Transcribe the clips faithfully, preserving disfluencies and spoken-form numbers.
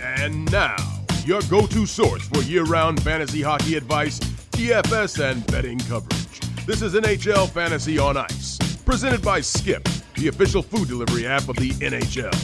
And now, your go-to source for year-round fantasy hockey advice, D F S, and betting coverage. This is N H L Fantasy on Ice, presented by Skip, the official food delivery app of the N H L.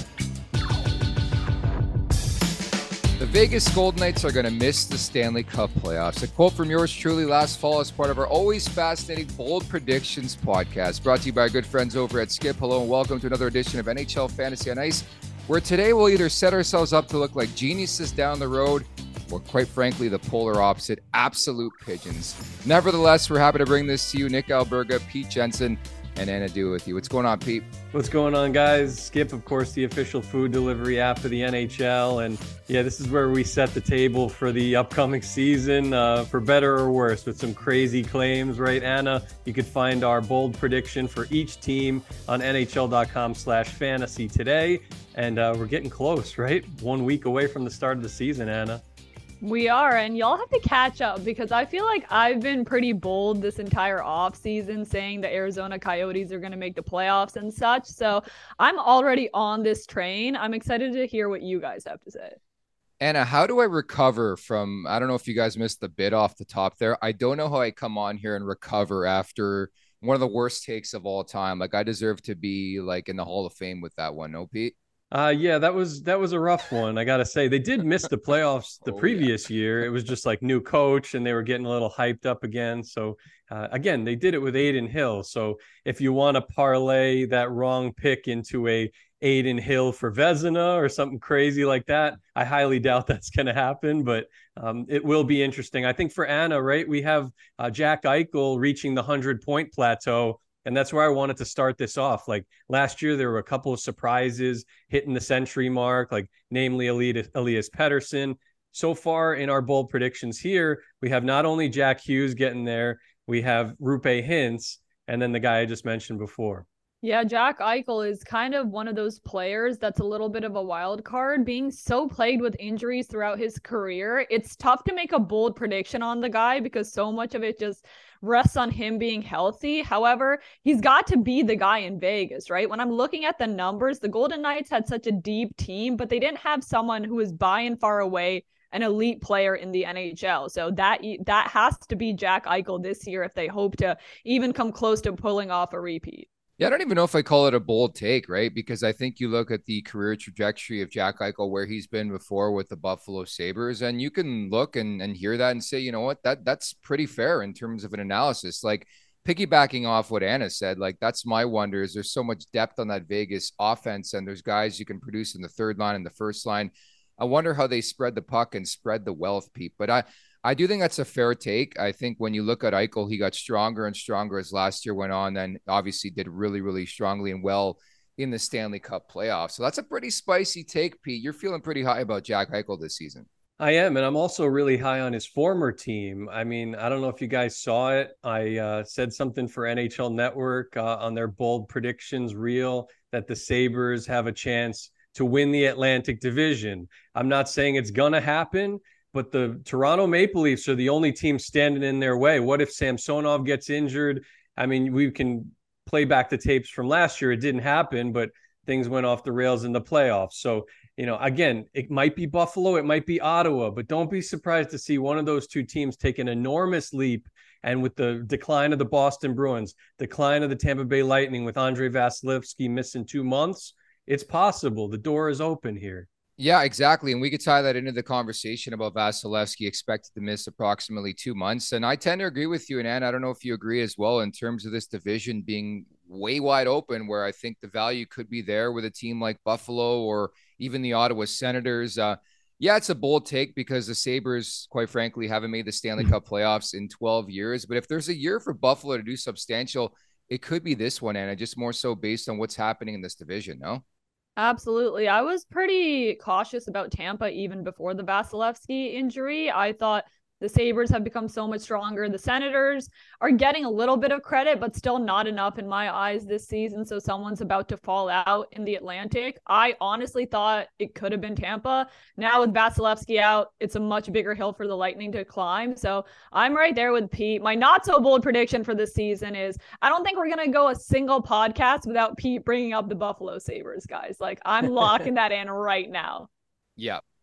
The Vegas Golden Knights are going to miss the Stanley Cup playoffs. A quote from yours truly last fall as part of our always fascinating Bold Predictions podcast, brought to you by our good friends over at Skip. Hello and welcome to another edition of N H L Fantasy on Ice, where today we'll either set ourselves up to look like geniuses down the road or, quite frankly, the polar opposite, absolute pigeons. Nevertheless, we're happy to bring this to you. Nick Alberga, Pete Jensen, and Anna Do with you. What's going on, Pete? What's going on, guys? Skip, of course, the official food delivery app of the N H L. And yeah, this is where we set the table for the upcoming season, uh, for better or worse, with some crazy claims, right, Anna? You could find our bold prediction for each team on nhl.com slash fantasy today. And uh, we're getting close, right? One week away from the start of the season, Anna. We are, and y'all have to catch up because I feel like I've been pretty bold this entire offseason saying the Arizona Coyotes are going to make the playoffs and such. So I'm already on this train. I'm excited to hear what you guys have to say. Anna, how do I recover from, I don't know if you guys missed the bit off the top there. I don't know how I come on here and recover after one of the worst takes of all time. Like, I deserve to be like in the Hall of Fame with that one. No, Pete? Uh, yeah, that was that was a rough one. I got to say, they did miss the playoffs the oh, previous yeah. year. It was just like new coach and they were getting a little hyped up again. So uh, again, they did it with Adin Hill. So if you want to parlay that wrong pick into a Adin Hill for Vezina or something crazy like that, I highly doubt that's going to happen, but um, it will be interesting. I think for Anna, right, we have uh, Jack Eichel reaching the hundred point plateau. And that's where I wanted to start this off. Like last year, there were a couple of surprises hitting the century mark, like namely Elias, Elias Pettersson. So far in our bold predictions here, we have not only Jack Hughes getting there, we have Rupe Hintz, and then the guy I just mentioned before. Yeah, Jack Eichel is kind of one of those players that's a little bit of a wild card. Being so plagued with injuries throughout his career, it's tough to make a bold prediction on the guy because so much of it just rests on him being healthy. However, he's got to be the guy in Vegas, right? When I'm looking at the numbers, the Golden Knights had such a deep team, but they didn't have someone who was by and far away an elite player in the N H L. So that that has to be Jack Eichel this year if they hope to even come close to pulling off a repeat. Yeah, I don't even know if I call it a bold take, right? Because I think you look at the career trajectory of Jack Eichel, where he's been before with the Buffalo Sabres, and you can look and, and hear that and say, you know what, that that's pretty fair in terms of an analysis. Like piggybacking off what Anna said, like that's my wonder is there's so much depth on that Vegas offense, and there's guys you can produce in the third line and the first line. I wonder how they spread the puck and spread the wealth, Pete. But I, I do think that's a fair take. I think when you look at Eichel, he got stronger and stronger as last year went on, and obviously did really, really strongly and well in the Stanley Cup playoffs. So that's a pretty spicy take, Pete. You're feeling pretty high about Jack Eichel this season. I am, and I'm also really high on his former team. I mean, I don't know if you guys saw it. I uh, said something for N H L Network uh, on their bold predictions reel that the Sabres have a chance to win the Atlantic Division. I'm not saying it's going to happen, but the Toronto Maple Leafs are the only team standing in their way. What if Samsonov gets injured? I mean, we can play back the tapes from last year. It didn't happen, but things went off the rails in the playoffs. So, you know, again, it might be Buffalo, it might be Ottawa, but don't be surprised to see one of those two teams take an enormous leap. And with the decline of the Boston Bruins, decline of the Tampa Bay Lightning with Andrei Vasilevsky missing two months, it's possible. The door is open here. Yeah, exactly. And we could tie that into the conversation about Vasilevsky expected to miss approximately two months. And I tend to agree with you. And Ann, I don't know if you agree as well in terms of this division being way wide open, where I think the value could be there with a team like Buffalo or even the Ottawa Senators. Uh, yeah, it's a bold take because the Sabres, quite frankly, haven't made the Stanley Cup playoffs in twelve years. But if there's a year for Buffalo to do substantial, it could be this one, Anna, just more so based on what's happening in this division, no? Absolutely. I was pretty cautious about Tampa even before the Vasilevsky injury. I thought The Sabres have become so much stronger. The Senators are getting a little bit of credit, but still not enough in my eyes this season. So someone's about to fall out in the Atlantic. I honestly thought it could have been Tampa. Now with Vasilevsky out, it's a much bigger hill for the Lightning to climb. So I'm right there with Pete. My not so bold prediction for this season is I don't think we're going to go a single podcast without Pete bringing up the Buffalo Sabres, guys. Like I'm locking that in right now. Yeah.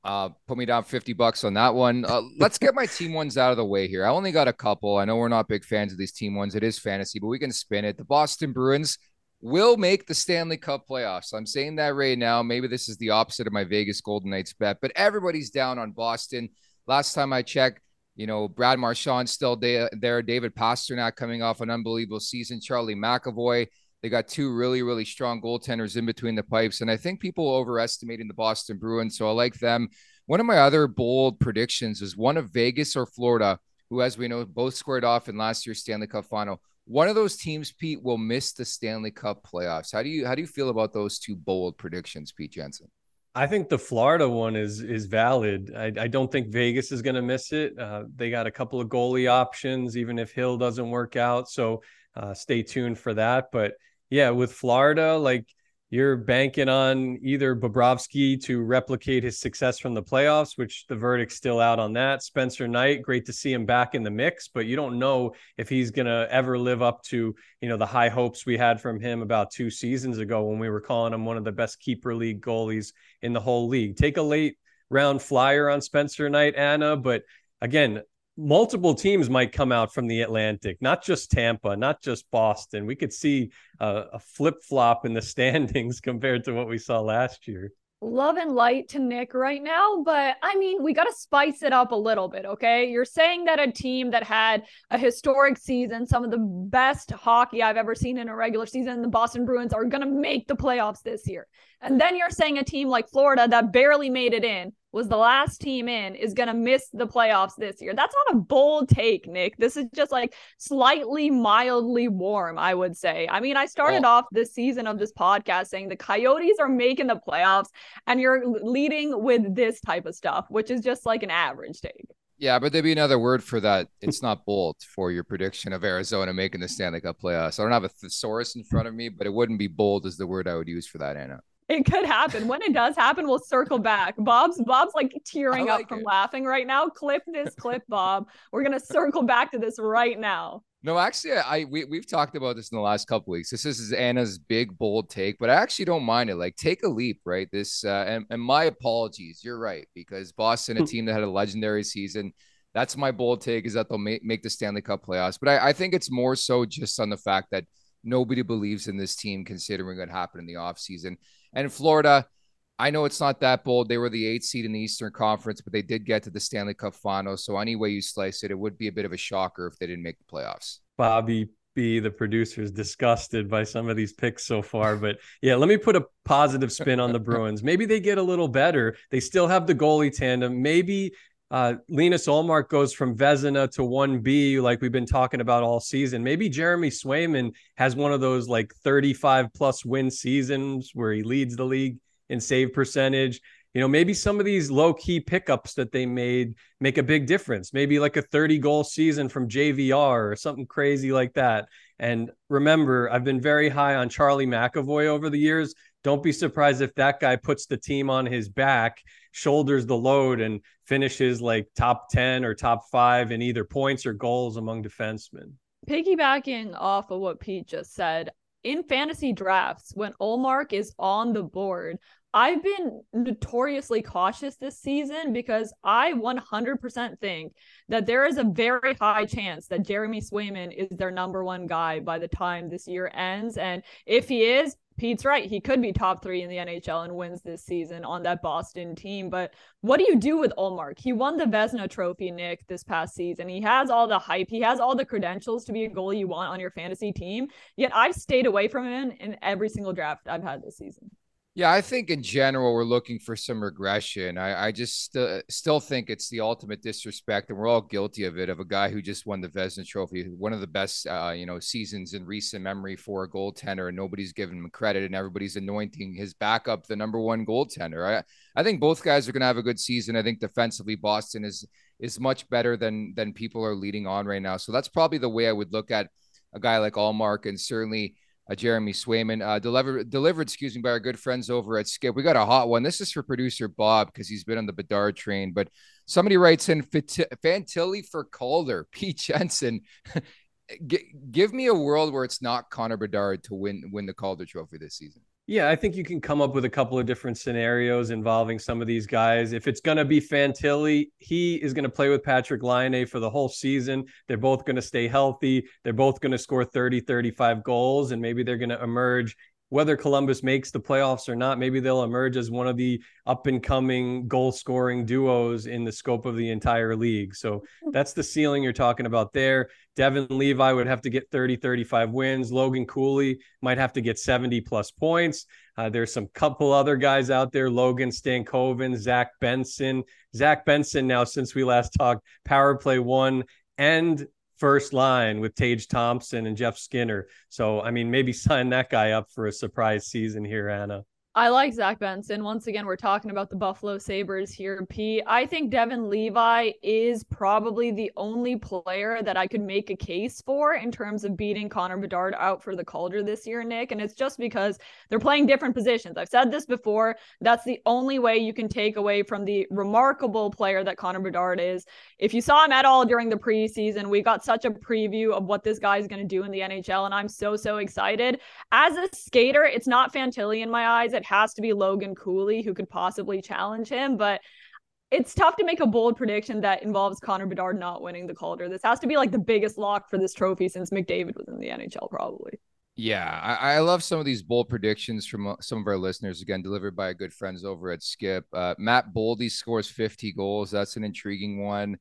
Uh, put me down fifty bucks on that one. Uh, let's get my team ones out of the way here. I only got a couple. I know we're not big fans of these team ones. It is fantasy, but we can spin it. The Boston Bruins will make the Stanley Cup playoffs. I'm saying that right now. Maybe this is the opposite of my Vegas Golden Knights bet, but everybody's down on Boston. Last time I checked, you know, Brad Marchand still there. David Pastrnak coming off an unbelievable season. Charlie McAvoy. They got two really, really strong goaltenders in between the pipes. And I think people are overestimating the Boston Bruins. So I like them. One of my other bold predictions is one of Vegas or Florida, who, as we know, both squared off in last year's Stanley Cup final. One of those teams, Pete, will miss the Stanley Cup playoffs. How do you how do you feel about those two bold predictions, Pete Jensen? I think the Florida one is is valid. I, I don't think Vegas is going to miss it. Uh, they got a couple of goalie options, even if Hill doesn't work out. So uh, stay tuned for that. But yeah, with Florida, like you're banking on either Bobrovsky to replicate his success from the playoffs, which the verdict's still out on that. Spencer Knight, great to see him back in the mix, but you don't know if he's going to ever live up to, you know, the high hopes we had from him about two seasons ago when we were calling him one of the best keeper league goalies in the whole league. Take a late round flyer on Spencer Knight, Anna, but again, multiple teams might come out from the Atlantic, not just Tampa, not just Boston. We could see a, a flip-flop in the standings compared to what we saw last year. Love and light to Nick right now, but I mean, we got to spice it up a little bit, okay? You're saying that a team that had a historic season, some of the best hockey I've ever seen in a regular season, the Boston Bruins are going to make the playoffs this year. And then you're saying a team like Florida that barely made it in, was the last team in, is going to miss the playoffs this year. That's not a bold take, Nick. This is just like slightly mildly warm, I would say. I mean, I started oh. off this season of this podcast saying the Coyotes are making the playoffs, and you're leading with this type of stuff, which is just like an average take. Yeah, but there'd be another word for that. It's not bold for your prediction of Arizona making the Stanley Cup playoffs. I don't have a thesaurus in front of me, but it wouldn't be bold is the word I would use for that, Anna. It could happen. When it does happen, we'll circle back. Bob's Bob's like tearing like up from it. laughing right now. Clip this clip, Bob. We're gonna circle back to this right now. No, actually, I we we've talked about this in the last couple weeks. This is Anna's big bold take, but I actually don't mind it. Like, take a leap, right? This uh, and, and my apologies. You're right, because Boston, a team that had a legendary season. That's my bold take, is that they'll make, make the Stanley Cup playoffs. But I, I think it's more so just on the fact that nobody believes in this team considering what happened in the offseason. And Florida, I know it's not that bold. They were the eighth seed in the Eastern Conference, but they did get to the Stanley Cup final. So any way you slice it, it would be a bit of a shocker if they didn't make the playoffs. Bobby B, the producer, is disgusted by some of these picks so far. But yeah, let me put a positive spin on the Bruins. Maybe they get a little better. They still have the goalie tandem. Maybe Uh, Linus Ullmark goes from Vezina to one B, like we've been talking about all season. Maybe Jeremy Swayman has one of those like thirty-five plus win seasons where he leads the league in save percentage. You know, maybe some of these low key pickups that they made make a big difference. Maybe like a thirty goal season from J V R or something crazy like that. And remember, I've been very high on Charlie McAvoy over the years. Don't be surprised if that guy puts the team on his back, shoulders the load, and finishes like top ten or top five in either points or goals among defensemen. Piggybacking off of what Pete just said, in fantasy drafts, when Ullmark is on the board, I've been notoriously cautious this season because I one hundred percent think that there is a very high chance that Jeremy Swayman is their number one guy by the time this year ends. And if he is, Pete's right. He could be top three in the N H L and wins this season on that Boston team. But what do you do with Ullmark? He won the Vezina Trophy, Nick, this past season. He has all the hype. He has all the credentials to be a goalie you want on your fantasy team. Yet I've stayed away from him in every single draft I've had this season. Yeah, I think in general, we're looking for some regression. I, I just uh, still think it's the ultimate disrespect, and we're all guilty of it, of a guy who just won the Vezina Trophy, one of the best uh, you know, seasons in recent memory for a goaltender, and nobody's giving him credit, and everybody's anointing his backup the number one goaltender. I, I think both guys are going to have a good season. I think defensively, Boston is is much better than than people are leading on right now. So that's probably the way I would look at a guy like Ullmark, and certainly Uh, Jeremy Swayman, uh, delivered, delivered, excuse me, by our good friends over at Skip. We got a hot one. This is for producer Bob because he's been on the Bedard train. But somebody writes in, Fantilli for Calder, Pete Jensen. G- give me a world where it's not Connor Bedard to win win the Calder Trophy this season. Yeah, I think you can come up with a couple of different scenarios involving some of these guys. If it's going to be Fantilli, he is going to play with Patrik Laine for the whole season. They're both going to stay healthy. They're both going to score thirty, thirty-five goals, and maybe they're going to emerge. Whether Columbus makes the playoffs or not, maybe they'll emerge as one of the up-and-coming goal-scoring duos in the scope of the entire league. So that's the ceiling you're talking about there. Devin Levi would have to get thirty, thirty-five wins. Logan Cooley might have to get seventy plus points. Uh, there's some couple other guys out there, Logan Stankoven, Zach Benson. Zach Benson now, since we last talked, power play one and first line with Tage Thompson and Jeff Skinner. So, I mean, maybe sign that guy up for a surprise season here, Anna. I like Zach Benson. Once again, we're talking about the Buffalo Sabres here, P. I think Devin Levi is probably the only player that I could make a case for in terms of beating Connor Bedard out for the Calder this year, Nick. And it's just because they're playing different positions. I've said this before. That's the only way you can take away from the remarkable player that Connor Bedard is. If you saw him at all during the preseason, we got such a preview of what this guy is going to do in the N H L, and I'm so, so excited. As a skater, it's not Fantilli in my eyes. It has to be Logan Cooley who could possibly challenge him, but it's tough to make a bold prediction that involves Connor Bedard not winning the Calder. This has to be like the biggest lock for this trophy since McDavid was in the N H L, probably. Yeah, I, I love some of these bold predictions from some of our listeners, again, delivered by good friends over at Skip. Uh, Matt Boldy scores fifty goals. That's an intriguing one.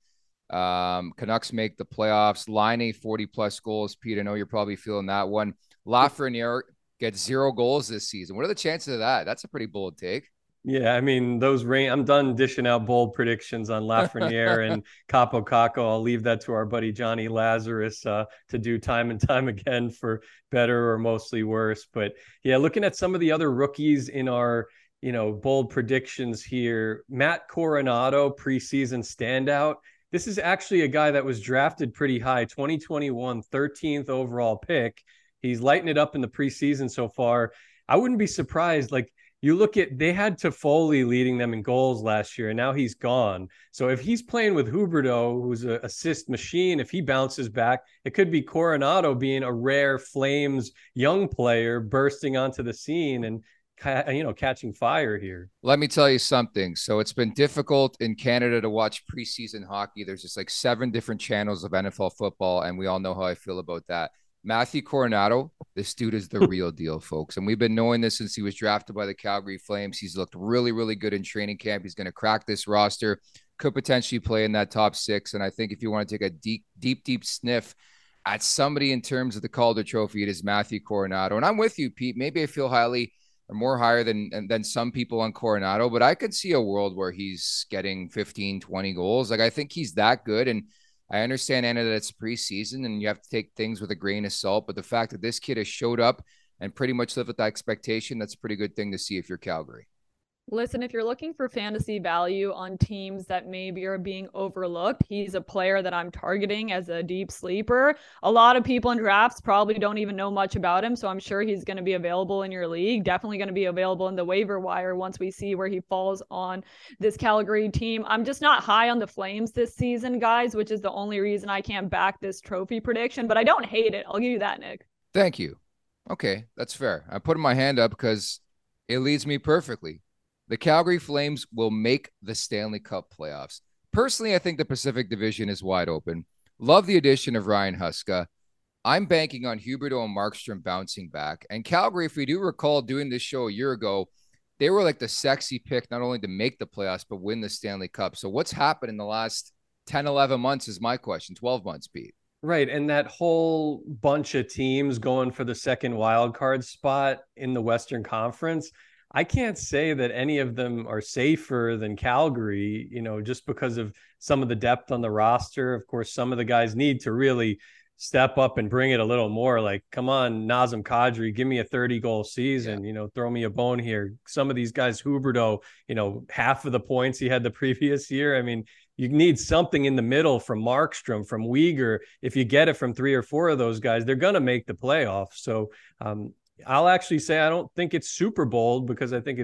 Um, Canucks make the playoffs. Laine forty plus goals. Pete, I know you're probably feeling that one. Lafreniere gets zero goals this season. What are the chances of that? That's a pretty bold take. Yeah, I mean, those rain. I'm done dishing out bold predictions on Lafreniere and Capo Caco. I'll leave that to our buddy Johnny Lazarus uh, to do time and time again for better or mostly worse. But yeah, looking at some of the other rookies in our, you know, bold predictions here, Matt Coronado, preseason standout. This is actually a guy that was drafted pretty high, twenty twenty-one, thirteenth overall pick. He's lighting it up in the preseason so far. I wouldn't be surprised. Like, you look at, they had Toffoli leading them in goals last year, and now he's gone. So if he's playing with Huberdeau, who's an assist machine, if he bounces back, it could be Coronado being a rare Flames young player bursting onto the scene and, you know, catching fire here. Let me tell you something. So it's been difficult in Canada to watch preseason hockey. There's just like seven different channels of N F L football, and we all know how I feel about that. Matthew Coronado, this dude is the real deal, folks. And we've been knowing this since he was drafted by the Calgary Flames. He's looked really, really good in training camp. He's going to crack this roster, could potentially play in that top six. And I think if you want to take a deep, deep, deep sniff at somebody in terms of the Calder Trophy, it is Matthew Coronado. And I'm with you, Pete. Maybe I feel highly or more higher than, than some people on Coronado, but I could see a world where he's getting fifteen, twenty goals. Like, I think he's that good. And I understand, Anna, that it's preseason and you have to take things with a grain of salt, but the fact that this kid has showed up and pretty much lived with that expectation, that's a pretty good thing to see if you're Calgary. Listen, if you're looking for fantasy value on teams that maybe are being overlooked, he's a player that I'm targeting as a deep sleeper. A lot of people in drafts probably don't even know much about him, so I'm sure he's going to be available in your league. Definitely going to be available in the waiver wire once we see where he falls on this Calgary team. I'm just not high on the Flames this season, guys, which is the only reason I can't back this trophy prediction, but I don't hate it. I'll give you that, Nick. Thank you. Okay, that's fair. I'm putting my hand up because it leads me perfectly. The Calgary Flames will make the Stanley Cup playoffs. Personally, I think the Pacific Division is wide open. Love the addition of Ryan Huska. I'm banking on Huberdeau and Markstrom bouncing back. And Calgary, if we do recall doing this show a year ago, they were like the sexy pick not only to make the playoffs, but win the Stanley Cup. So what's happened in the last ten, eleven months is my question. twelve months, Pete. Right. And that whole bunch of teams going for the second wild card spot in the Western Conference, I can't say that any of them are safer than Calgary, you know, just because of some of the depth on the roster. Of course, some of the guys need to really step up and bring it a little more. Like, come on, Nazem Kadri, give me a thirty goal season, yeah. you know, throw me a bone here. Some of these guys, Huberdeau, you know, half of the points he had the previous year. I mean, you need something in the middle from Markstrom, from Weegar. If you get it from three or four of those guys, they're going to make the playoffs. So, um, I'll actually say I don't think it's super bold because I think it's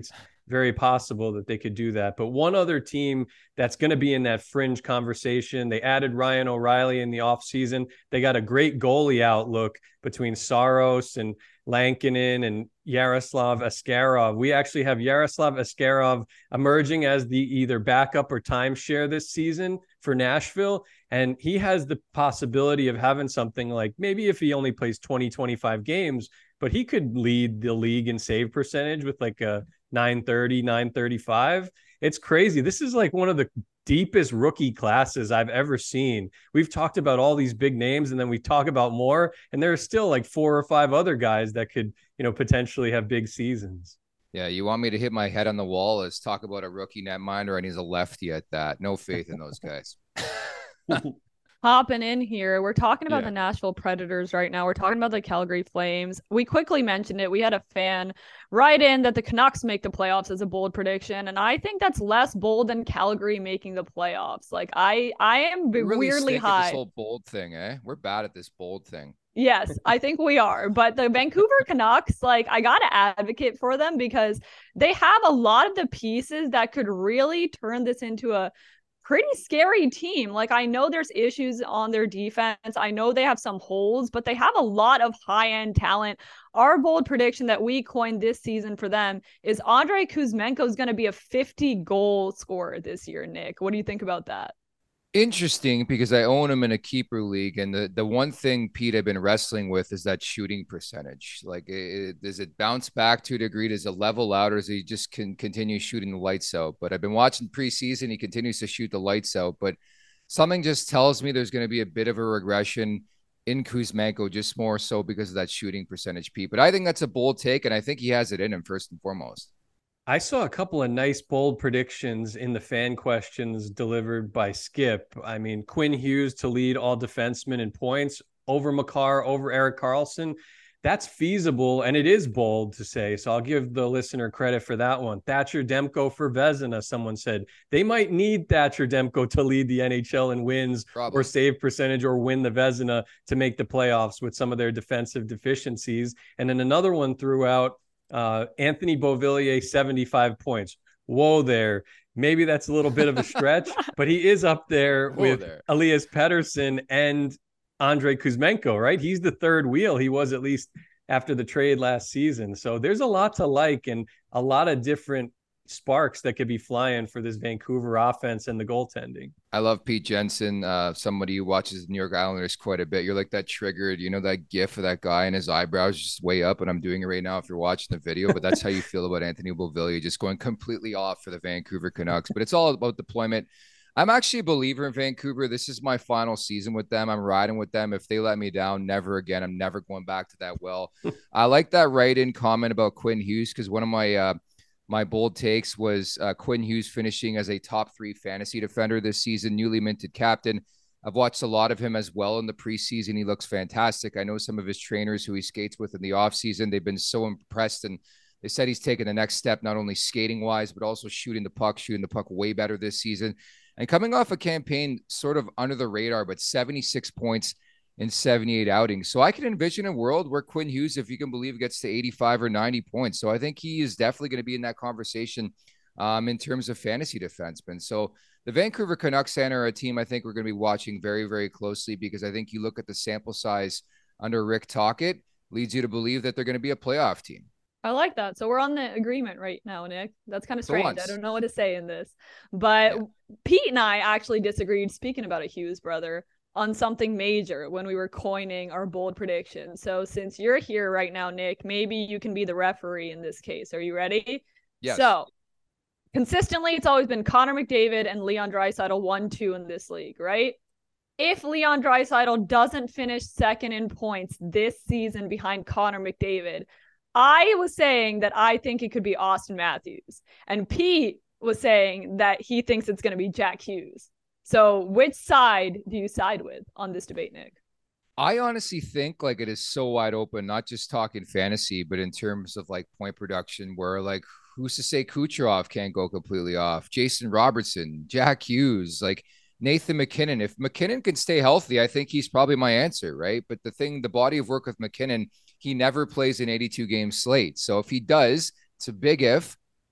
very possible that they could do that. But one other team that's going to be in that fringe conversation, they added Ryan O'Reilly in the offseason. They got a great goalie outlook between Saros and Lankinen and Yaroslav Askarov. We actually have Yaroslav Askarov emerging as the either backup or timeshare this season for Nashville. And he has the possibility of having something like, maybe if he only plays twenty, twenty-five games, but he could lead the league in save percentage with like a nine thirty, nine thirty-five. It's crazy. This is like one of the deepest rookie classes I've ever seen. We've talked about all these big names, and then we talk about more, and there are still like four or five other guys that could, you know, potentially have big seasons. Yeah, you want me to hit my head on the wall as talk about a rookie netminder, and he's a lefty at that. No faith in those guys. Hopping in here, we're talking about Yeah. the Nashville Predators right now. We're talking about the Calgary Flames. We quickly mentioned it. We had a fan write in that the Canucks make the playoffs as a bold prediction, and I think that's less bold than Calgary making the playoffs. Like I, I am We really weirdly stink at high. this whole bold thing, eh? We're bad at this bold thing. Yes, I think we are. But the Vancouver Canucks, like, I got to advocate for them because they have a lot of the pieces that could really turn this into a pretty scary team. Like, I know there's issues on their defense. I know they have some holes, but they have a lot of high-end talent. Our bold prediction that we coined this season for them is Andrei Kuzmenko is going to be a fifty-goal scorer this year, Nick. What do you think about that? Interesting, because I own him in a keeper league, and the, the one thing, Pete, I've been wrestling with is that shooting percentage. Like, it, does it bounce back to a degree? Does it level out, or does he just can continue shooting the lights out? But I've been watching preseason; he continues to shoot the lights out. But something just tells me there's going to be a bit of a regression in Kuzmenko, just more so because of that shooting percentage, Pete. But I think that's a bold take, and I think he has it in him first and foremost. I saw a couple of nice bold predictions in the fan questions delivered by Skip. I mean, Quinn Hughes to lead all defensemen in points over Makar, over Erik Karlsson. That's feasible, and it is bold to say. So I'll give the listener credit for that one. Thatcher Demko for Vezina, someone said. They might need Thatcher Demko to lead the N H L in wins Probably. or save percentage or win the Vezina to make the playoffs with some of their defensive deficiencies. And then another one threw out Uh, Anthony Beauvillier, seventy-five points. Whoa there. Maybe that's a little bit of a stretch, but he is up there Whoa with there. Elias Pettersson and Andrei Kuzmenko, right? He's the third wheel. He was at least after the trade last season. So there's a lot to like and a lot of different sparks that could be flying for this Vancouver offense and the goaltending. I love Pete Jensen, uh, somebody who watches the New York Islanders quite a bit. You're like that triggered, you know, that gif of that guy and his eyebrows just way up. And I'm doing it right now if you're watching the video, but that's how you feel about Anthony Beauvillier, just going completely off for the Vancouver Canucks. But it's all about deployment. I'm actually a believer in Vancouver. This is my final season with them. I'm riding with them. If they let me down, never again. I'm never going back to that well. I like that write-in comment about Quinn Hughes because one of my uh, My bold takes was uh, Quinn Hughes finishing as a top three fantasy defender this season, newly minted captain. I've watched a lot of him as well in the preseason. He looks fantastic. I know some of his trainers who he skates with in the offseason. They've been so impressed, and they said he's taken the next step, not only skating-wise, but also shooting the puck, shooting the puck way better this season. And coming off a campaign sort of under the radar, but seventy-six points in seventy-eight outings. So I can envision a world where Quinn Hughes, if you can believe, gets to eighty-five or ninety points. So I think he is definitely going to be in that conversation um, in terms of fantasy defensemen. So the Vancouver Canucks are a team I think we're going to be watching very, very closely because I think you look at the sample size under Rick Tocchet, leads you to believe that they're going to be a playoff team. I like that. So we're on the agreement right now, Nick. That's kind of For strange. once. I don't know what to say in this. But Yeah. Pete and I actually disagreed, speaking about a Hughes brother, on something major when we were coining our bold prediction. So since you're here right now, Nick, maybe you can be the referee in this case. Are you ready? Yes. So consistently, it's always been Connor McDavid and Leon Draisaitl one two in this league, right? If Leon Draisaitl doesn't finish second in points this season behind Connor McDavid, I was saying that I think it could be Austin Matthews. And Pete was saying that he thinks it's going to be Jack Hughes. So which side do you side with on this debate, Nick? I honestly think like it is so wide open, not just talking fantasy, but in terms of like point production where like, who's to say Kucherov can't go completely off? Jason Robertson, Jack Hughes, like Nathan McKinnon. If McKinnon can stay healthy, I think he's probably my answer, right? But the thing, the body of work with McKinnon, he never plays an eighty-two game slate. So if he does, it's a big if,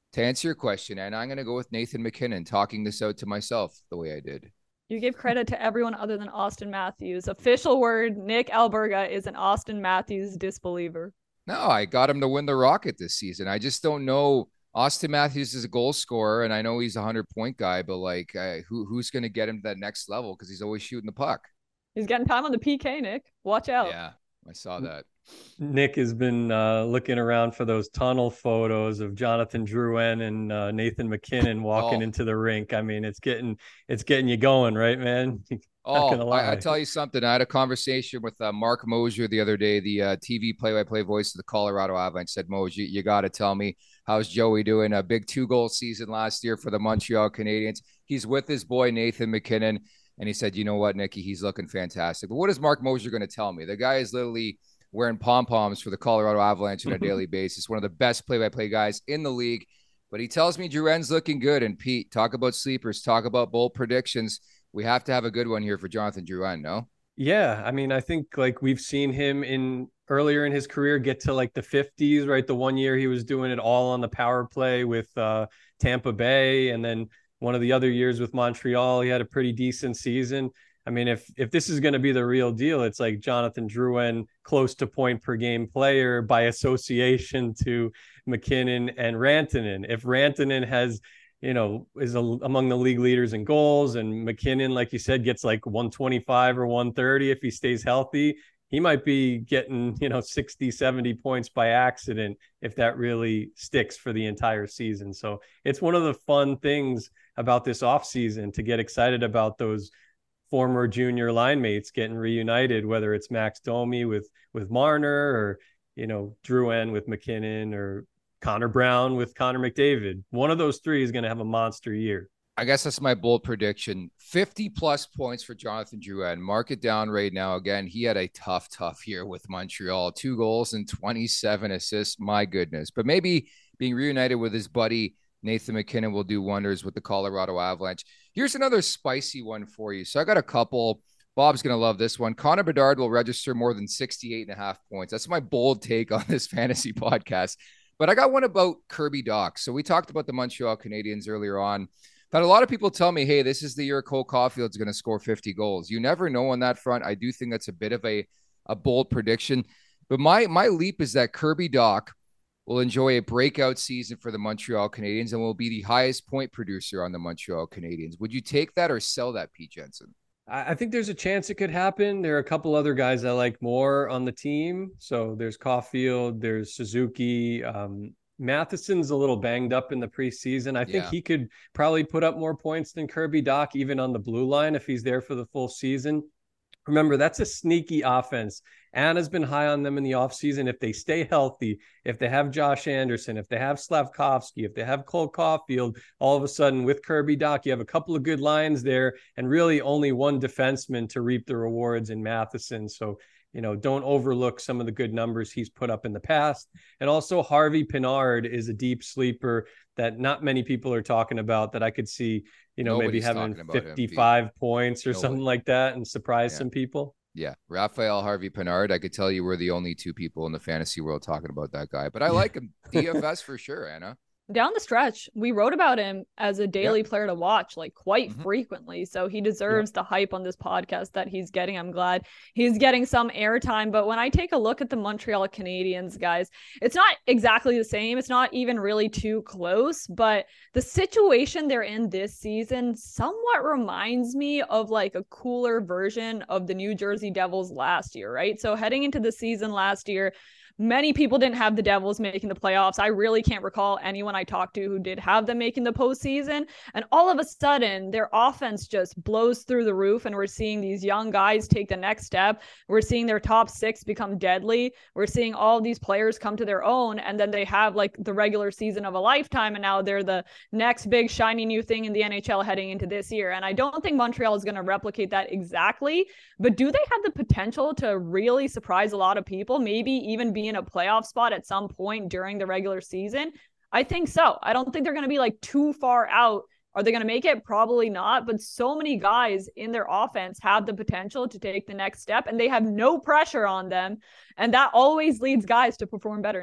To answer your question, and I'm going to go with Nathan MacKinnon, talking this out to myself the way I did. You give credit to everyone other than Austin Matthews. Official word, Nick Alberga is an Austin Matthews disbeliever. No, I got him to win the Rocket this season. I just don't know. Austin Matthews is a goal scorer, and I know he's a hundred-point guy, but like, uh, who who's going to get him to that next level? Because he's always shooting the puck. He's getting time on the P K, Nick. Watch out. Yeah, I saw that. Nick has been uh, looking around for those tunnel photos of Jonathan Drouin and uh, Nathan MacKinnon walking oh. into the rink. I mean, it's getting it's getting you going, right, man? Oh, I, I tell you something. I had a conversation with uh, Mark Mosier the other day, the uh, T V play-by-play voice of the Colorado Avalanche. Said, Mosier, you, you got to tell me, how's Joey doing? A big two-goal season last year for the Montreal Canadiens. He's with his boy Nathan MacKinnon, and he said, you know what, Nicky, he's looking fantastic. But what is Mark Mosier going to tell me? The guy is literally wearing pom-poms for the Colorado Avalanche on a daily basis. One of the best play-by-play guys in the league. But he tells me Drouin's looking good. And Pete, talk about sleepers, talk about bold predictions. We have to have a good one here for Jonathan Drouin, no? Yeah, I mean, I think like we've seen him in earlier in his career get to like the fifties, right? The one year he was doing it all on the power play with uh, Tampa Bay. And then one of the other years with Montreal, he had a pretty decent season. I mean, if if this is going to be the real deal, it's like Jonathan Drouin, close to point per game player by association to MacKinnon and Rantanen. If Rantanen has, you know, is a, among the league leaders in goals, and MacKinnon, like you said, gets like one twenty-five or one thirty if he stays healthy, he might be getting, you know, sixty, seventy points by accident if that really sticks for the entire season. So it's one of the fun things about this offseason to get excited about those former junior line mates getting reunited, whether it's Max Domi with, with Marner, or, you know, Drouin with MacKinnon, or Connor Brown with Connor McDavid. One of those three is going to have a monster year. I guess that's my bold prediction. fifty plus points for Jonathan Drouin. Mark it down right now. Again, he had a tough, tough year with Montreal. Two goals and twenty-seven assists. My goodness. But maybe being reunited with his buddy Nathan MacKinnon will do wonders with the Colorado Avalanche. Here's another spicy one for you. So I got a couple. Bob's going to love this one. Connor Bedard will register more than sixty-eight and a half points. That's my bold take on this fantasy podcast. But I got one about Kirby Dach. So we talked about the Montreal Canadiens earlier on. But a lot of people tell me, hey, this is the year Cole Caulfield's going to score fifty goals. You never know on that front. I do think that's a bit of a, a bold prediction. But my my leap is that Kirby Dach will enjoy a breakout season for the Montreal Canadiens and will be the highest point producer on the Montreal Canadiens. Would you take that or sell that, Pete Jensen? I think there's a chance it could happen. There are a couple other guys I like more on the team. So there's Caulfield, there's Suzuki. Um, Matheson's a little banged up in the preseason. I think yeah. he could probably put up more points than Kirby Dach, even on the blue line, if he's there for the full season. Remember, that's a sneaky offense. Anna's been high on them in the offseason. If they stay healthy, if they have Josh Anderson, if they have Slavkovsky, if they have Cole Caulfield, all of a sudden with Kirby Dach, you have a couple of good lines there and really only one defenseman to reap the rewards in Matheson. So, you know, don't overlook some of the good numbers he's put up in the past. And also Harvey Pinard is a deep sleeper that not many people are talking about, that I could see, you know, Nobody's maybe having fifty-five him, points or Nobody. something like that and surprise yeah. some people. Yeah. Raphael Harvey Pinard. I could tell you we're the only two people in the fantasy world talking about that guy, but I like him. D F S for sure, Anna. Down the stretch, we wrote about him as a daily yep. player to watch, like quite mm-hmm. frequently. So he deserves yep. the hype on this podcast that he's getting. I'm glad he's getting some airtime. But when I take a look at the Montreal Canadiens, guys, it's not exactly the same. It's not even really too close. But the situation they're in this season somewhat reminds me of like a cooler version of the New Jersey Devils last year, right? So heading into the season last year, many people didn't have the Devils making the playoffs. I really can't recall anyone I talked to who did have them making the postseason. And all of a sudden, their offense just blows through the roof, and we're seeing these young guys take the next step. We're seeing their top six become deadly. We're seeing all these players come to their own, and then they have like the regular season of a lifetime, and now they're the next big shiny new thing in the N H L heading into this year. And I don't think Montreal is going to replicate that exactly, but do they have the potential to really surprise a lot of people, maybe even be in a playoff spot at some point during the regular season? I think so. I don't think they're going to be like too far out. Are they going to make it? Probably not. But so many guys in their offense have the potential to take the next step, and they have no pressure on them. And that always leads guys to perform better, Nick.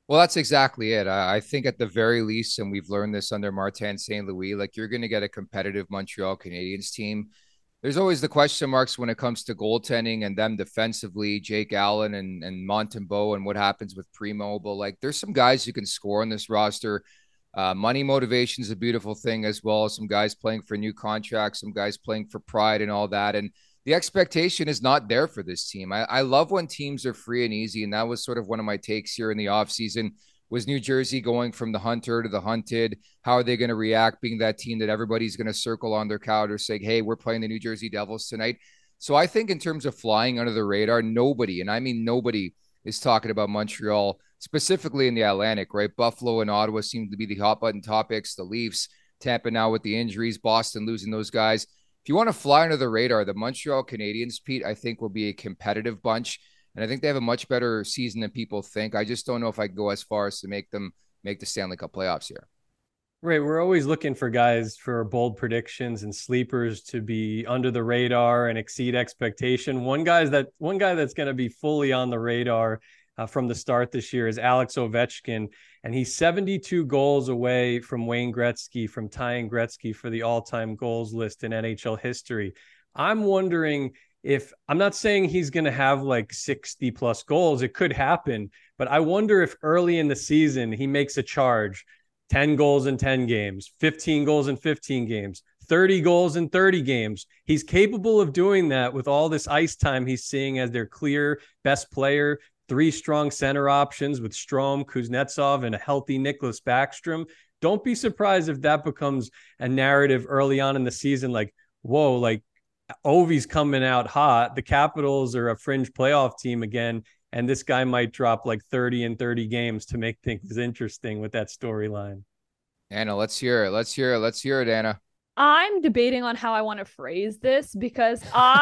Well, that's exactly it. I, I think at the very least, and we've learned this under Martin Saint Louis, like you're going to get a competitive Montreal Canadiens team. There's always the question marks when it comes to goaltending and them defensively, Jake Allen and, and Montembeault and what happens with Primo. But like there's some guys who can score on this roster. Uh, money motivation is a beautiful thing as well. Some guys playing for new contracts, some guys playing for pride and all that. And the expectation is not there for this team. I, I love when teams are free and easy. And that was sort of one of my takes here in the offseason. Was New Jersey going from the hunter to the hunted? How are they going to react being that team that everybody's going to circle on their calendar saying, hey, we're playing the New Jersey Devils tonight? So I think in terms of flying under the radar, nobody, and I mean nobody, is talking about Montreal, specifically in the Atlantic, right? Buffalo and Ottawa seem to be the hot button topics. The Leafs, Tampa now with the injuries, Boston losing those guys. If you want to fly under the radar, the Montreal Canadiens, Pete, I think will be a competitive bunch. And I think they have a much better season than people think. I just don't know if I go as far as to make them make the Stanley Cup playoffs here. Right. We're always looking for guys for bold predictions and sleepers to be under the radar and exceed expectation. One guy's that one guy that's going to be fully on the radar uh, from the start this year is Alex Ovechkin. And he's seventy-two goals away from Wayne Gretzky, from tying Gretzky for the all-time goals list in N H L history. I'm wondering if, I'm not saying he's going to have like sixty plus goals. It could happen, but I wonder if early in the season he makes a charge, ten goals in ten games, fifteen goals in fifteen games, thirty goals in thirty games. He's capable of doing that with all this ice time he's seeing as their clear best player, three strong center options with Strome, Kuznetsov, and a healthy Nicklas Backstrom. Don't be surprised if that becomes a narrative early on in the season, like, whoa, like Ovi's coming out hot. The Capitals are a fringe playoff team again, and this guy might drop like thirty in thirty games to make things interesting with that storyline. Anna, let's hear it. Let's hear it. Let's hear it, Anna. I'm debating on how I want to phrase this because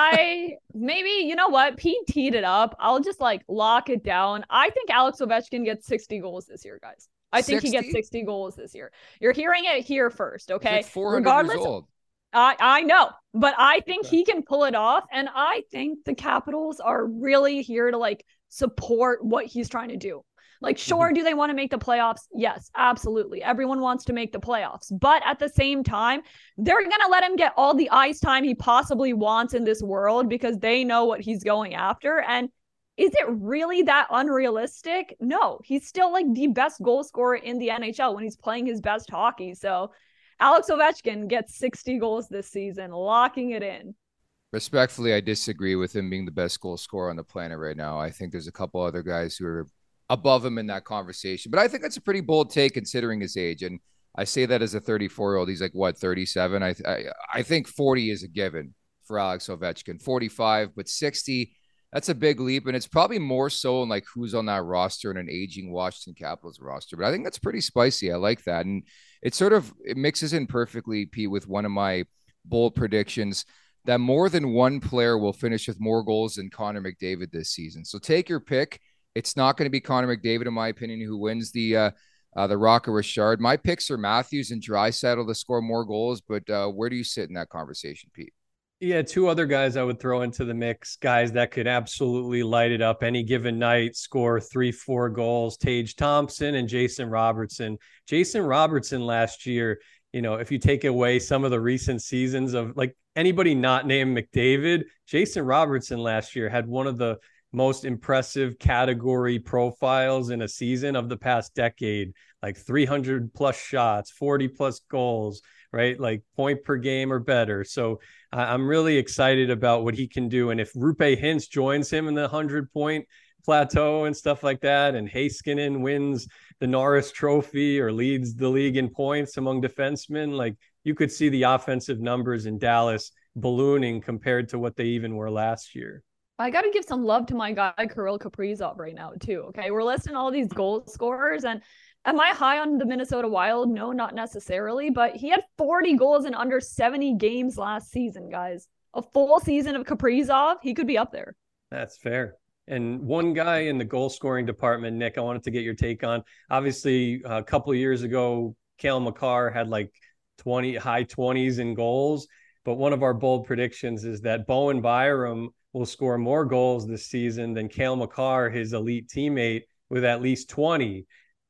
I maybe, you know what, Pete teed it up. I'll just like lock it down. I think Alex Ovechkin gets sixty goals this year, guys. I think sixty? He gets sixty goals this year. You're hearing it here first, okay? He's like four hundred Regardless, years old. I, I know, but I think he can pull it off. And I think the Capitals are really here to like support what he's trying to do. Like, sure, do they want to make the playoffs? Yes, absolutely. Everyone wants to make the playoffs. But at the same time, they're going to let him get all the ice time he possibly wants in this world because they know what he's going after. And is it really that unrealistic? No, he's still like the best goal scorer in the N H L when he's playing his best hockey. So Alex Ovechkin gets sixty goals this season, locking it in. Respectfully, I disagree with him being the best goal scorer on the planet right now. I think there's a couple other guys who are above him in that conversation, but I think that's a pretty bold take considering his age. And I say that as a thirty-four year old, he's like, what, thirty-seven? I, I, I think forty is a given for Alex Ovechkin, forty-five, but sixty, that's a big leap. And it's probably more so in like who's on that roster in an aging Washington Capitals roster. But I think that's pretty spicy. I like that. And it sort of, it mixes in perfectly, Pete, with one of my bold predictions that more than one player will finish with more goals than Connor McDavid this season. So take your pick. It's not going to be Connor McDavid, in my opinion, who wins the uh, uh, the Rocket Richard. My picks are Matthews and Draisaitl to score more goals, but uh, where do you sit in that conversation, Pete? Yeah, two other guys I would throw into the mix, guys that could absolutely light it up any given night, score three, four goals, Tage Thompson and Jason Robertson. Jason Robertson last year, you know, if you take away some of the recent seasons of like anybody not named McDavid, Jason Robertson last year had one of the most impressive category profiles in a season of the past decade, like three hundred plus shots, forty plus goals, right? Like point per game or better. So uh, I'm really excited about what he can do. And if Roope Hintz joins him in the hundred point plateau and stuff like that, and Heiskanen wins the Norris Trophy or leads the league in points among defensemen, like you could see the offensive numbers in Dallas ballooning compared to what they even were last year. I got to give some love to my guy, Kirill Kaprizov, right now, too. Okay, we're listing all these goal scorers. And am I high on the Minnesota Wild? No, not necessarily. But he had forty goals in under seventy games last season, guys. A full season of Kaprizov, he could be up there. That's fair. And one guy in the goal scoring department, Nick, I wanted to get your take on. Obviously, a couple of years ago, Cale Makar had like twenty, high twenties in goals. But one of our bold predictions is that Bowen Byram will score more goals this season than Cale Makar, his elite teammate, with at least twenty.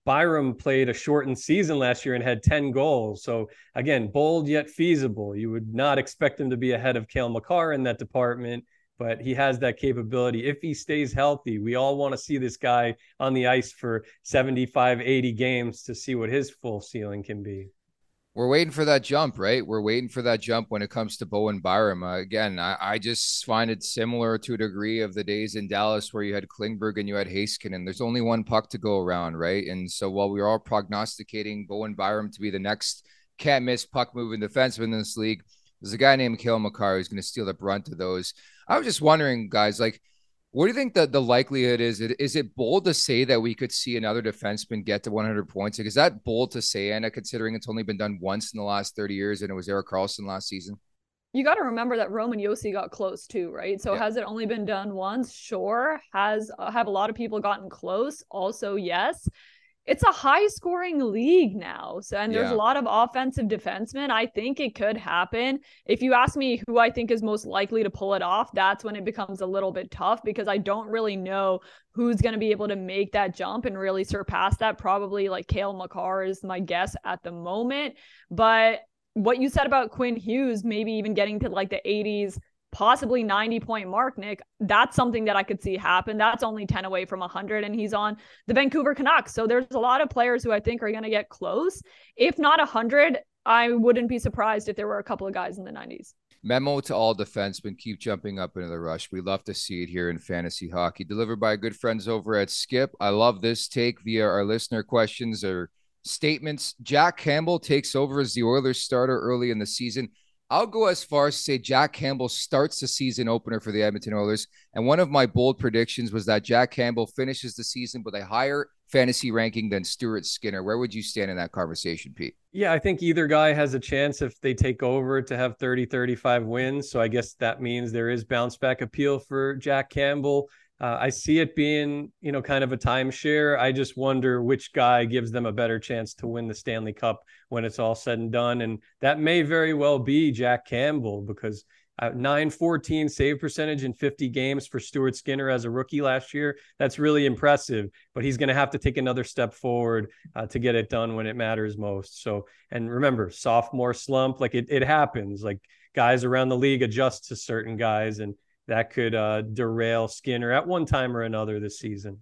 Byram played a shortened season last year and had ten goals. So again, bold yet feasible. You would not expect him to be ahead of Cale Makar in that department, but he has that capability. If he stays healthy, we all want to see this guy on the ice for seventy-five, eighty games to see what his full ceiling can be. We're waiting for that jump, right? We're waiting for that jump when it comes to Bowen Byram. Uh, again, I, I just find it similar to a degree of the days in Dallas where you had Klingberg and you had Heiskanen. There's only one puck to go around, right? And so while we we're all prognosticating Bowen Byram to be the next can't-miss puck-moving defenseman in this league, there's a guy named Cale Makar who's going to steal the brunt of those. I was just wondering, guys, like, what do you think that the likelihood is? Is it bold to say that we could see another defenseman get to one hundred points? Like, is that bold to say, Anna, considering it's only been done once in the last thirty years and it was Erik Karlsson last season? You got to remember that Roman Josi got close too, right? So yeah. Has it only been done once? Sure. Has uh, have a lot of people gotten close? Also, yes. It's a high scoring league now. So, and there's yeah. a lot of offensive defensemen. I think it could happen. If you ask me who I think is most likely to pull it off, that's when it becomes a little bit tough because I don't really know who's going to be able to make that jump and really surpass that. Probably like Cale Makar is my guess at the moment. But what you said about Quinn Hughes, maybe even getting to like the eighties, possibly ninety point mark, Nick, that's something that I could see happen. That's only ten away from one hundred, and he's on the Vancouver Canucks. So there's a lot of players who I think are going to get close. If not one hundred, I wouldn't be surprised if there were a couple of guys in the nineties. Memo to all defensemen, keep jumping up into the rush. We love to see it here in fantasy hockey. Delivered by good friends over at Skip. I love this take via our listener questions or statements. Jack Campbell takes over as the Oilers starter early in the season. I'll go as far as to say Jack Campbell starts the season opener for the Edmonton Oilers. And one of my bold predictions was that Jack Campbell finishes the season with a higher fantasy ranking than Stuart Skinner. Where would you stand in that conversation, Pete? Yeah, I think either guy has a chance if they take over to have thirty, thirty-five wins. So I guess that means there is bounce back appeal for Jack Campbell. Uh, I see it being, you know, kind of a timeshare. I just wonder which guy gives them a better chance to win the Stanley Cup when it's all said and done. And that may very well be Jack Campbell because uh, nine fourteen save percentage in fifty games for Stuart Skinner as a rookie last year. That's really impressive, but he's going to have to take another step forward uh, to get it done when it matters most. So, and remember, sophomore slump, like it, it happens, like guys around the league adjust to certain guys, and that could uh, derail Skinner at one time or another this season.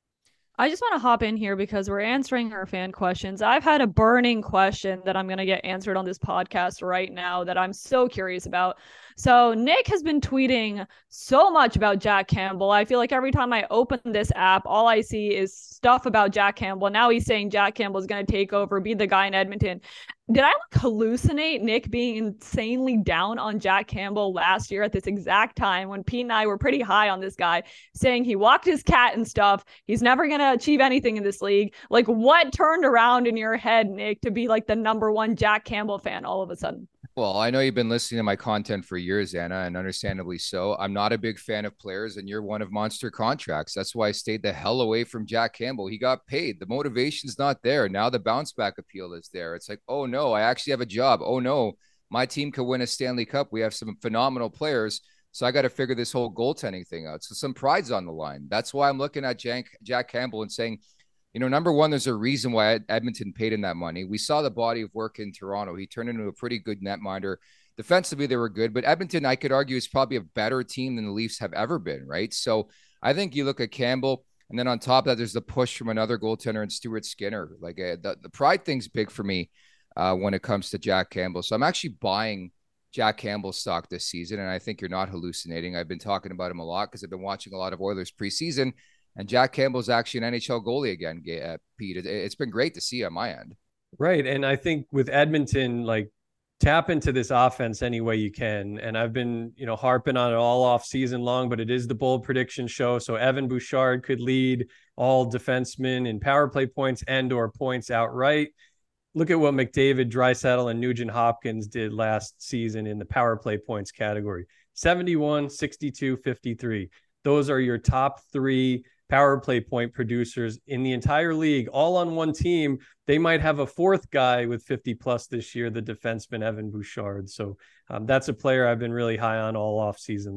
I just want to hop in here because we're answering our fan questions. I've had a burning question that I'm going to get answered on this podcast right now that I'm so curious about. So Nick has been tweeting so much about Jack Campbell. I feel like every time I open this app, all I see is stuff about Jack Campbell. Now he's saying Jack Campbell is going to take over, be the guy in Edmonton. Did I like hallucinate Nick being insanely down on Jack Campbell last year at this exact time when Pete and I were pretty high on this guy, saying he walked his cat and stuff? He's never going to achieve anything in this league. Like, what turned around in your head, Nick, to be like the number one Jack Campbell fan all of a sudden? Well, I know you've been listening to my content for years, Anna, and understandably so. I'm not a big fan of players, and you're one of monster contracts. That's why I stayed the hell away from Jack Campbell. He got paid. The motivation's not there. Now the bounce back appeal is there. It's like, oh no, I actually have a job. Oh no, my team could win a Stanley Cup. We have some phenomenal players. So I got to figure this whole goaltending thing out. So some pride's on the line. That's why I'm looking at Jack, Jack Campbell and saying, you know, number one, there's a reason why Edmonton paid him that money. We saw the body of work in Toronto. He turned into a pretty good netminder. Defensively, they were good, but Edmonton, I could argue, is probably a better team than the Leafs have ever been, right? So I think you look at Campbell, and then on top of that, there's the push from another goaltender and Stuart Skinner. Like uh, the, the pride thing's big for me uh, when it comes to Jack Campbell. So I'm actually buying Jack Campbell stock this season, and I think you're not hallucinating. I've been talking about him a lot because I've been watching a lot of Oilers preseason. And Jack Campbell's actually an N H L goalie again, uh, Pete. It, it's been great to see on my end. Right. And I think with Edmonton, like, tap into this offense any way you can. And I've been, you know, harping on it all off season long, but it is the bold prediction show. So Evan Bouchard could lead all defensemen in power play points and or points outright. Look at what McDavid, Draisaitl, and Nugent Hopkins did last season in the power play points category. seventy-one, sixty-two, fifty-three. Those are your top three power play point producers in the entire league, all on one team. They might have a fourth guy with fifty plus this year, the defenseman Evan Bouchard. So um, that's a player I've been really high on all off season long.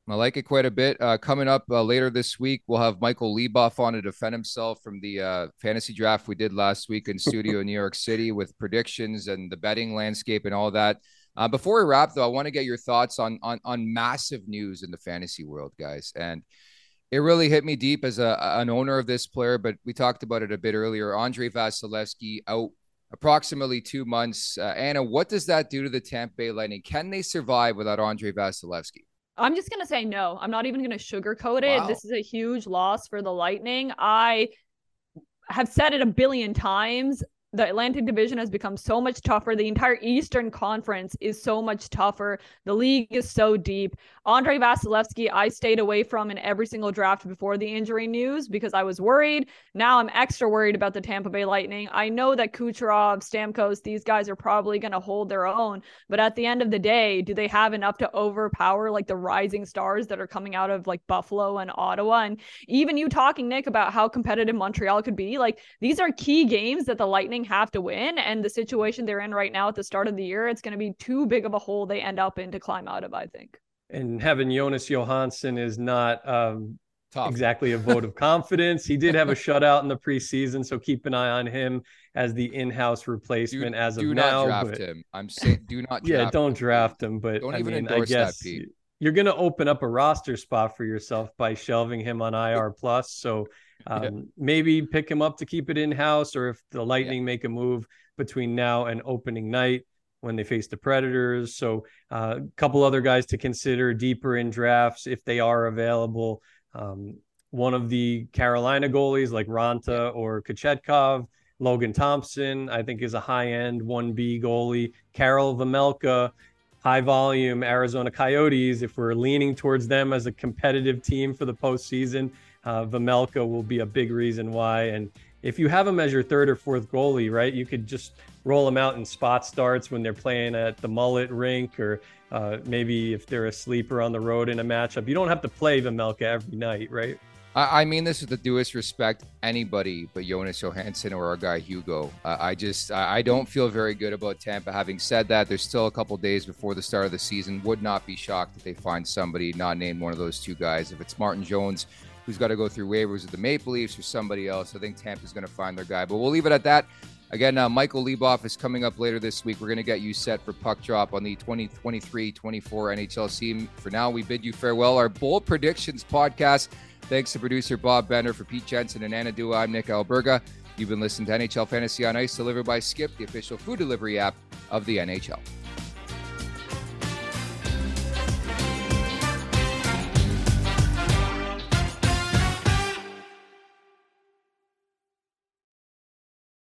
I like it quite a bit. Uh, coming up uh, later this week, we'll have Michael Leboff on to defend himself from the uh, fantasy draft we did last week in studio in New York City with predictions and the betting landscape and all that. Uh, before we wrap, though, I want to get your thoughts on, on on massive news in the fantasy world, guys. And it really hit me deep as a an owner of this player, but we talked about it a bit earlier. Andrei Vasilevskiy out approximately two months. Uh, Anna, what does that do to the Tampa Bay Lightning? Can they survive without Andrei Vasilevskiy? I'm just going to say no. I'm not even going to sugarcoat it. Wow. This is a huge loss for the Lightning. I have said it a billion times. The Atlantic Division has become so much tougher. The entire Eastern Conference is so much tougher. The league is so deep. Andrei Vasilevskiy, I stayed away from in every single draft before the injury news because I was worried. Now I'm extra worried about the Tampa Bay Lightning. I know that Kucherov, Stamkos, these guys are probably going to hold their own. But at the end of the day, do they have enough to overpower like the rising stars that are coming out of like Buffalo and Ottawa? And even you talking, Nick, about how competitive Montreal could be. Like, these are key games that the Lightning have to win, and the situation they're in right now at the start of the year, it's going to be too big of a hole they end up in to climb out of, I think. And having Jonas Johansson is not um, exactly a vote of confidence. He did have a shutout in the preseason, so keep an eye on him as the in-house replacement do, as of do now. Do not draft but, him. I'm saying do not draft yeah, don't him. draft him, but don't I even mean, endorse I guess that, Pete. You're going to open up a roster spot for yourself by shelving him on I R plus. So um, yeah. maybe pick him up to keep it in-house, or if the Lightning yeah. make a move between now and opening night when they face the Predators. So a uh, couple other guys to consider deeper in drafts if they are available. Um, one of the Carolina goalies like Ranta or Kochetkov, Logan Thompson, I think is a high-end one B goalie. Karel Vejmelka, high volume Arizona Coyotes. If we're leaning towards them as a competitive team for the postseason, uh, Vejmelka will be a big reason why. And if you have him as your third or fourth goalie, right, you could just roll him out in spot starts when they're playing at the Mullet rink, or uh, maybe if they're a sleeper on the road in a matchup. You don't have to play Vejmelka every night, right? I mean this with the dewest respect, anybody but Jonas Johansson or our guy Hugo. Uh, I just, I don't feel very good about Tampa. Having said that, there's still a couple days before the start of the season. Would not be shocked if they find somebody not named one of those two guys. If it's Martin Jones, who's got to go through waivers with the Maple Leafs, or somebody else, I think Tampa's going to find their guy. But we'll leave it at that. Again, uh, Michael Leboff is coming up later this week. We're going to get you set for Puck Drop on the twenty twenty-three twenty-four N H L season. For now, we bid you farewell. Our Bold Predictions podcast. Thanks to producer Bob Bender. For Pete Jensen and Anna Dua, I'm Nick Alberga. You've been listening to N H L Fantasy on Ice, delivered by Skip, the official food delivery app of the N H L.